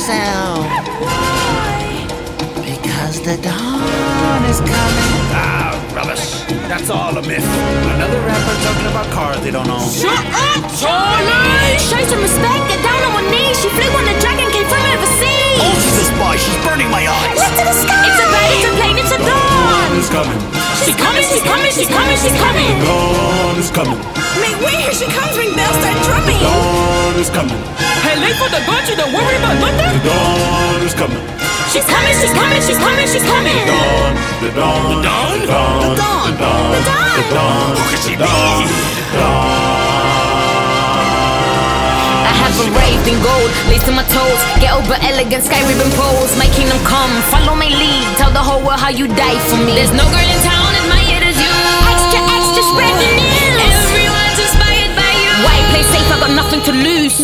sound. Because the dawn is coming. Ah, rubbish. That's all a myth. Another rapper talking about cars they don't own. Shut up, Charlie! Show some respect, get down on one knee. She flew on a dragon, came from overseas. Oh, she's a spy. She's burning my eyes. Lift to the sky. It's a bird, it's a plane, it's a dawn. It's coming. She's coming, she's coming, she's coming, she's coming. Dawn is coming. Mate, wait, here she comes, ring bells, start drumming. Dawn is coming. Hey, late for the gun, you don't worry about nothing. The dawn is coming. She's coming, she's coming, she's coming, she's coming. Dawn, the dawn, The dawn? the dawn, The dawn. the dawn, The dawn. the dawn, Who could she the dawn, be? the dawn. I have a raving gold, lace in my toes. Get over elegant, sky ribbon pose. My kingdom come, follow my lead. Tell the whole world how you die for me. There's no girl in town as my hit as you. Extra, extra, spread the news. Everyone's inspired by you. Why play safe? I got nothing to lose.